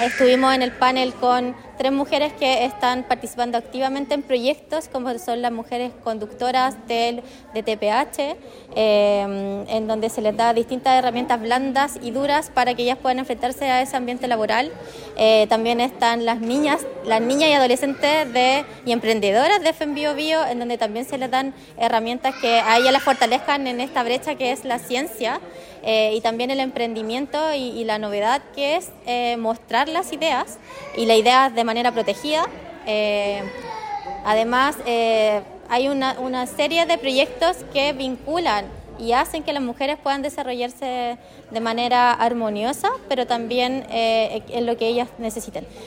estuvimos en el panel con 3 mujeres que están participando activamente en proyectos, como son las mujeres conductoras de TPH, en donde se les da distintas herramientas blandas y duras para que ellas puedan enfrentarse a ese ambiente laboral. También están las niñas y adolescentes y emprendedoras de FEM Bio Bio, en donde también se les dan herramientas que a ellas las fortalezcan en esta brecha que es la ciencia, y también el emprendimiento y la novedad que es mostrar las ideas y las ideas de manera protegida. Además, hay una serie de proyectos que vinculan y hacen que las mujeres puedan desarrollarse de manera armoniosa, pero también en lo que ellas necesiten.